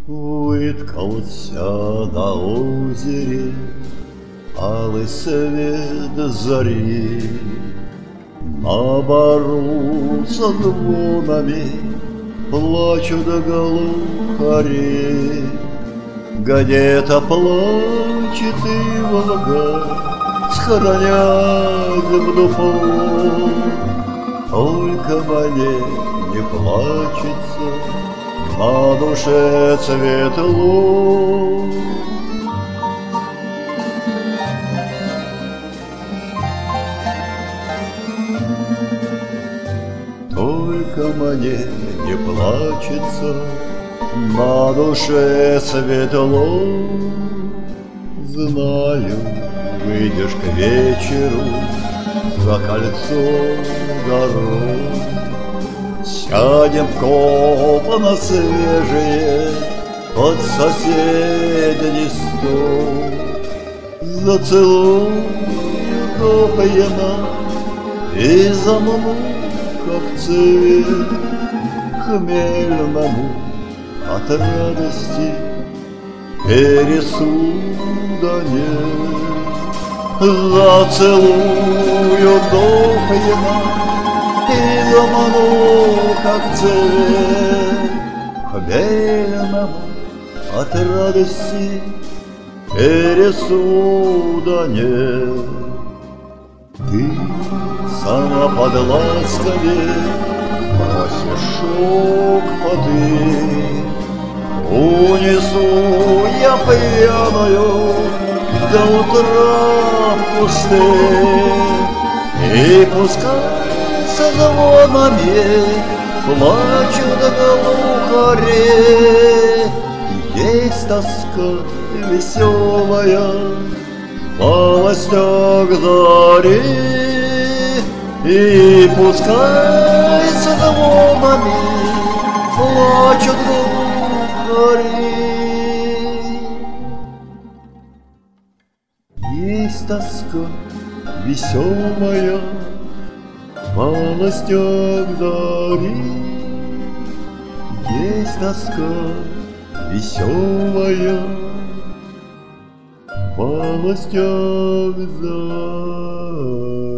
Выткался на озере алый свет зари, на бору со звонами плачут глухари. Где-то плачет и Волга, схоронясь в дуфу. Только мне не плачется, на душе светло. Только мне не плачется, на душе светло. Знаю, выйдешь к вечеру за кольцо дорог. Сядем в копно свежие под соседний стол. Зацелую до пьяна и замну, как цвет, хмельному от радости пересуда нет. Зацелую до пьяна и замну, как цвет, хмельному от радости пересуда нет. Ты сама под ласками бросишь шок воды. Унесу я пьяную до утра в пустынь, и пускай со звонами плачут глухари. Есть тоска веселая в властях зари, и пускай со звонами плачут глухари. Есть тоска веселая в властях зари, есть тоска веселая в властях зари.